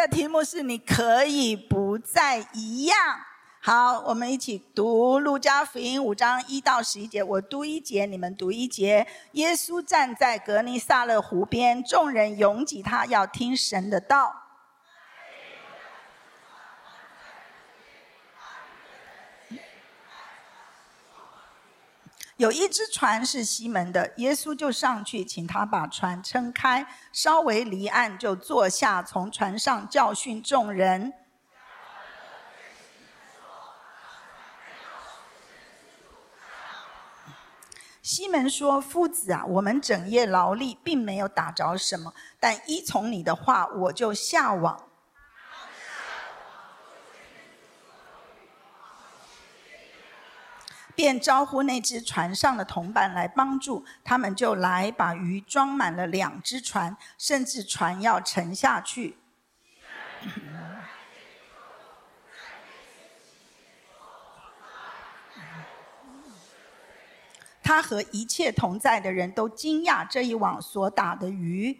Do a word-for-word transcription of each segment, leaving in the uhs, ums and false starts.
的题目是你可以不再一样。好，我们一起读路加福音五章一到十一节，我读一节，你们读一节。耶稣站在革尼撒勒湖边，众人拥挤他，要听神的道。有一只船是西门的，耶稣就上去，请他把船撑开，稍微离岸，就坐下，从船上教训众人。西门说：夫子啊，我们整夜劳力，并没有打着什么，但依从你的话，我就下网。便招呼那只船上的同伴来帮助，他们就来把鱼装满了两只船，甚至船要沉下去。他和一切同在的人都惊讶这一网所打的鱼。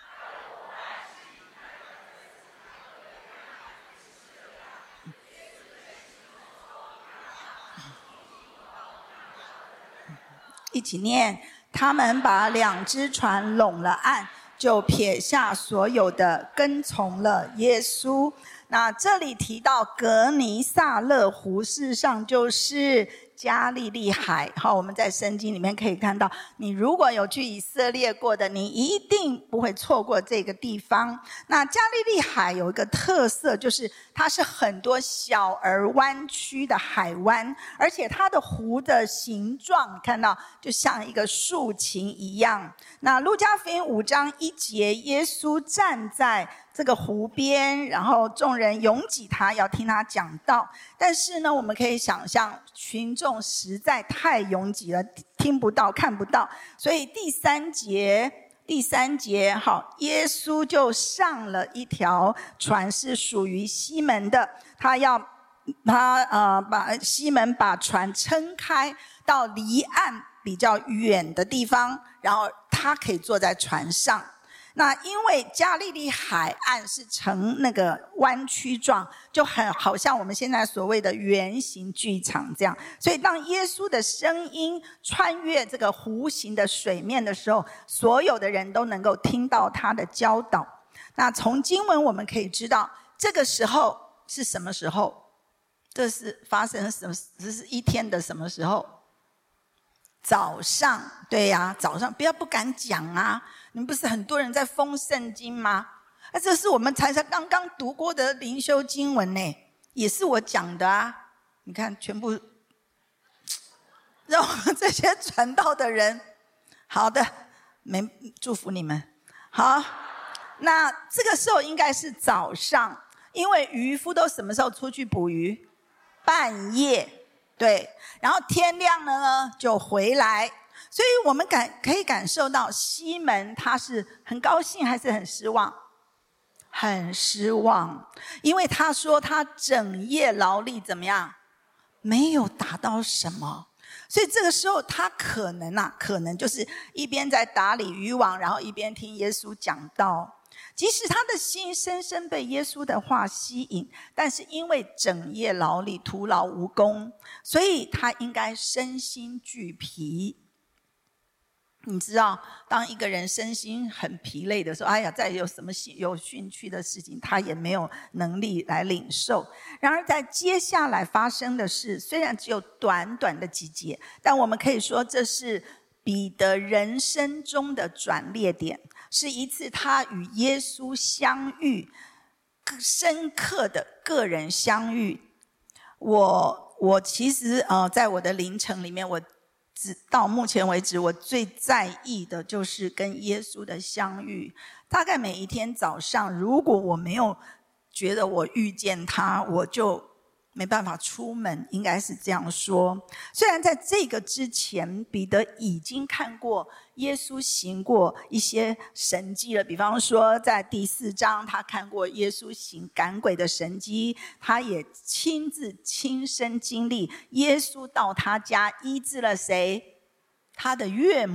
一起念，他们把两只船拢了岸，就撇下所有的，跟从了耶稣。那这里提到革尼撒勒湖，事实上就是加利利海。好，我们在圣经里面可以看到，你如果有去以色列过的，你一定不会错过这个地方。那加利利海有一个特色，就是它是很多小而弯曲的海湾，而且它的湖的形状看到就像一个竖琴一样。那路加福音五章一节，耶稣站在这个湖边，然后众人拥挤他，要听他讲道。但是呢，我们可以想象群众实在太拥挤了，听不到看不到，所以第三节第三节好，耶稣就上了一条船，是属于西门的，他要他呃把西门把船撑开到离岸比较远的地方，然后他可以坐在船上。那因为加利利海岸是呈那个弯曲状，就很好像我们现在所谓的圆形剧场这样，所以当耶稣的声音穿越这个弧形的水面的时候，所有的人都能够听到他的教导。那从经文我们可以知道，这个时候是什么时候？这是发生什么？这是一天的什么时候？早上，对呀、啊，早上不要不敢讲啊！你们不是很多人在封圣经吗？啊，这是我们才才刚刚读过的灵修经文呢，也是我讲的啊！你看，全部让我们这些传道的人，好的，没祝福你们。好，那这个时候应该是早上，因为渔夫都什么时候出去捕鱼？半夜。对，然后天亮了呢就回来，所以我们感可以感受到西门他是很高兴还是很失望？很失望，因为他说他整夜劳力怎么样？没有达到什么，所以这个时候他可能啊，可能就是一边在打理渔网，然后一边听耶稣讲道。即使他的心深深被耶稣的话吸引，但是因为整夜劳力徒劳无功，所以他应该身心俱疲。你知道，当一个人身心很疲累的时候，哎呀，再有什么有兴趣的事情，他也没有能力来领受。然而在接下来发生的事，虽然只有短短的几节，但我们可以说这是彼得人生中的转捩点，是一次他与耶稣相遇，深刻的个人相遇。我我其实呃，在我的灵程里面，我直到目前为止，我最在意的就是跟耶稣的相遇。大概每一天早上，如果我没有觉得我遇见他，我就没办法出门，应该是这样说。虽然在这个之前，彼得已经看过耶稣行过一些神迹了，比方说在第四章，他看过耶稣行赶鬼的神迹，他也亲自亲身经历耶稣到他家医治了谁？他的岳母。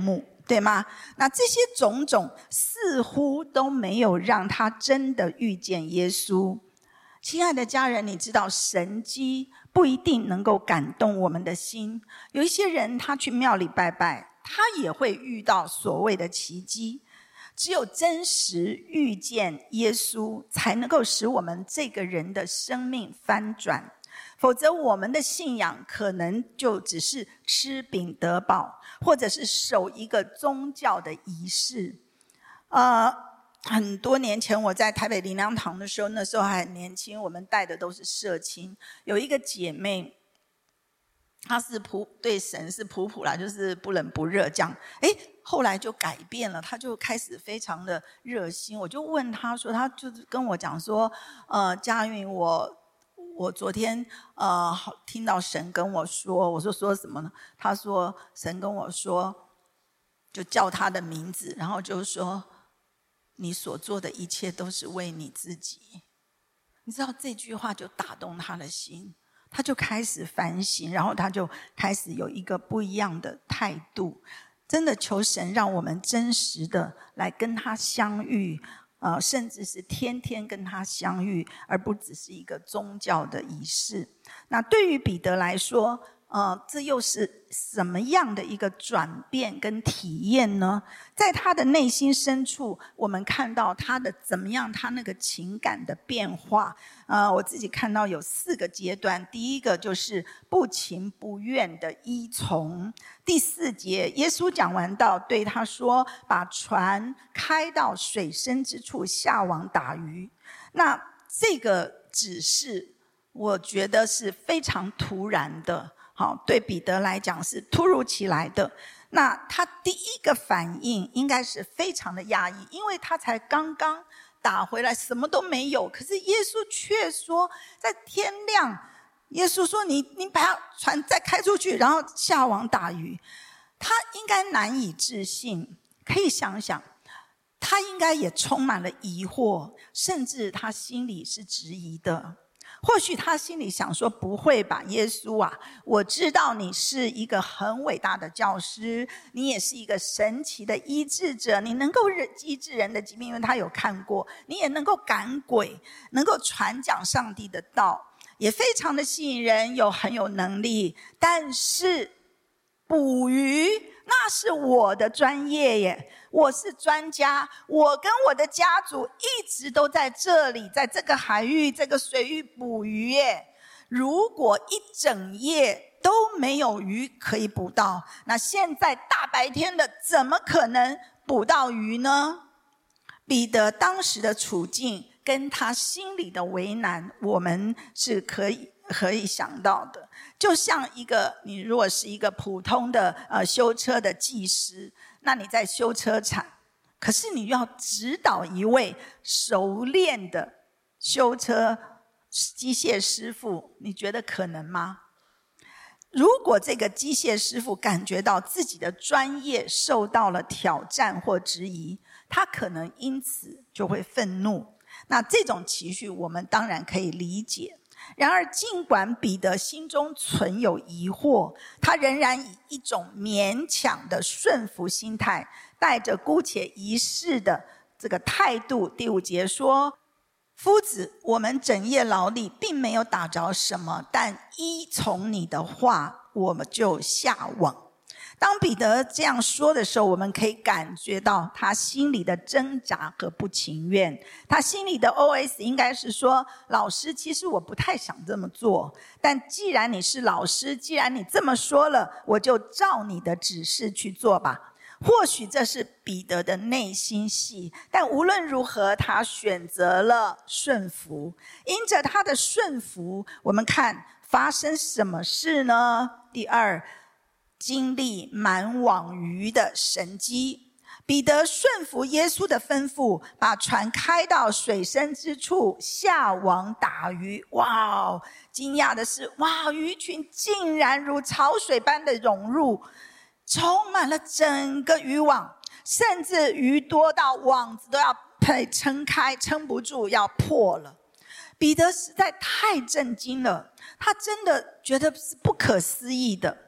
对吗？那这些种种似乎都没有让他真的遇见耶稣。亲爱的家人，你知道神迹不一定能够感动我们的心。有一些人他去庙里拜拜，他也会遇到所谓的奇迹。只有真实遇见耶稣，才能够使我们这个人的生命翻转。否则我们的信仰可能就只是吃饼得饱，或者是守一个宗教的仪式。呃，很多年前我在台北灵粮堂的时候，那时候还很年轻，我们带的都是社青。有一个姐妹，她是普对神是普普啦，就是不冷不热这样。诶后来就改变了，她就开始非常的热心。我就问她说，她就跟我讲说，呃，佳韵，我我昨天呃听到神跟我说，我说说什么呢？她说神跟我说，就叫她的名字，然后就说你所做的一切都是为你自己。你知道这句话就打动她的心。他就开始反省，然后他就开始有一个不一样的态度。真的求神让我们真实的来跟他相遇，呃，甚至是天天跟他相遇，而不只是一个宗教的仪式。那对于彼得来说，呃，这又是什么样的一个转变跟体验呢？在他的内心深处，我们看到他的怎么样，他那个情感的变化。呃，我自己看到有四个阶段。第一个就是不情不愿的依从。第四节，耶稣讲完道，对他说：“把船开到水深之处，下网打鱼。”那这个指示，我觉得是非常突然的。好，对彼得来讲是突如其来的。那他第一个反应应该是非常的压抑，因为他才刚刚打回来，什么都没有。可是耶稣却说，在天亮，耶稣说你你把船再开出去，然后下网打鱼。他应该难以置信，可以想想，他应该也充满了疑惑，甚至他心里是质疑的。或许他心里想说，不会吧，耶稣啊，我知道你是一个很伟大的教师，你也是一个神奇的医治者，你能够医治人的疾病，因为他有看过，你也能够赶鬼，能够传讲上帝的道，也非常的吸引人，有很有能力。但是捕鱼那是我的专业耶，我是专家，我跟我的家族一直都在这里，在这个海域这个水域捕鱼耶。如果一整夜都没有鱼可以捕到，那现在大白天的怎么可能捕到鱼呢？彼得当时的处境跟他心里的为难，我们是可以可以想到的。就像一个你如果是一个普通的呃修车的技师，那你在修车厂，可是你要指导一位熟练的修车机械师傅，你觉得可能吗？如果这个机械师傅感觉到自己的专业受到了挑战或质疑，他可能因此就会愤怒。那这种情绪我们当然可以理解。然而尽管彼得心中存有疑惑，他仍然以一种勉强的顺服心态，带着姑且一试的这个态度。第五节说，夫子，我们整夜劳力，并没有打着什么，但依从你的话，我们就下网。当彼得这样说的时候，我们可以感觉到他心里的挣扎和不情愿。他心里的 O S 应该是说，老师，其实我不太想这么做，但既然你是老师，既然你这么说了，我就照你的指示去做吧。或许这是彼得的内心戏，但无论如何，他选择了顺服。因着他的顺服，我们看发生什么事呢？第二，经历满网鱼的神迹。彼得顺服耶稣的吩咐，把船开到水深之处，下网打鱼。哇哦！惊讶的是，哇，鱼群竟然如潮水般的涌入，充满了整个渔网，甚至鱼多到网子都要被撑开，撑不住要破了。彼得实在太震惊了，他真的觉得是不可思议的。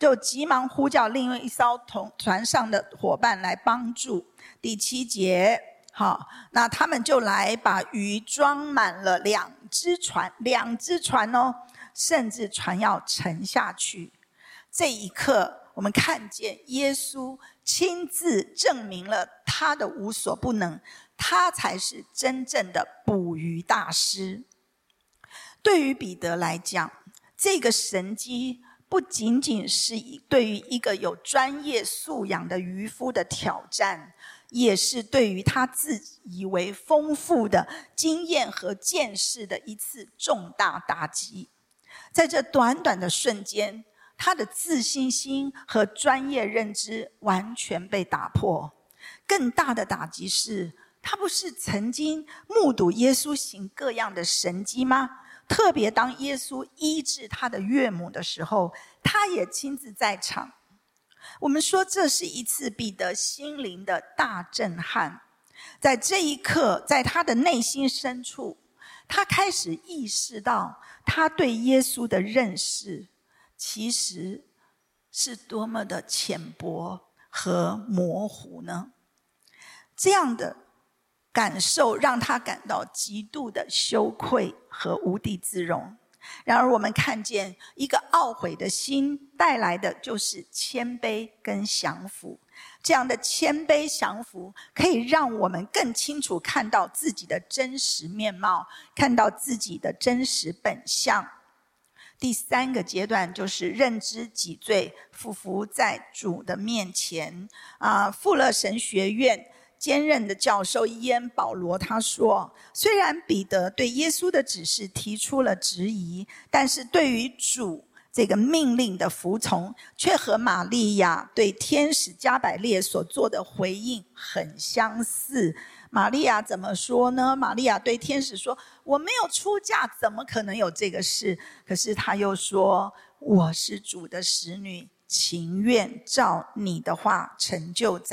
就急忙呼叫另外一艘同船上的伙伴来帮助。第七节，好，那他们就来把鱼装满了两只船，两只船哦，甚至船要沉下去。这一刻，我们看见耶稣亲自证明了他的无所不能，他才是真正的捕鱼大师。对于彼得来讲，这个神迹不仅仅是对于一个有专业素养的渔夫的挑战，也是对于他自以为丰富的经验和见识的一次重大打击。在这短短的瞬间，他的自信心和专业认知完全被打破。更大的打击是，他不是曾经目睹耶稣行各样的神迹吗？特别当耶稣医治他的岳母的时候，他也亲自在场。我们说这是一次彼得心灵的大震撼。在这一刻，在他的内心深处，他开始意识到他对耶稣的认识其实是多么的浅薄和模糊呢？这样的感受让他感到极度的羞愧和无地自容。然而我们看见一个懊悔的心带来的就是谦卑跟降服。这样的谦卑降服可以让我们更清楚看到自己的真实面貌，看到自己的真实本相。第三个阶段就是认知己罪，俯伏在主的面前。啊，富勒神学院兼任的教授伊恩·保罗他说，虽然彼得对耶稣的指示提出了质疑，但是对于主这个命令的服从，却和玛利亚对天使加百列所做的回应很相似。玛利亚怎么说呢？玛利亚对天使说，我没有出嫁，怎么可能有这个事？可是他又说，我是主的使女，情愿照你的话成就在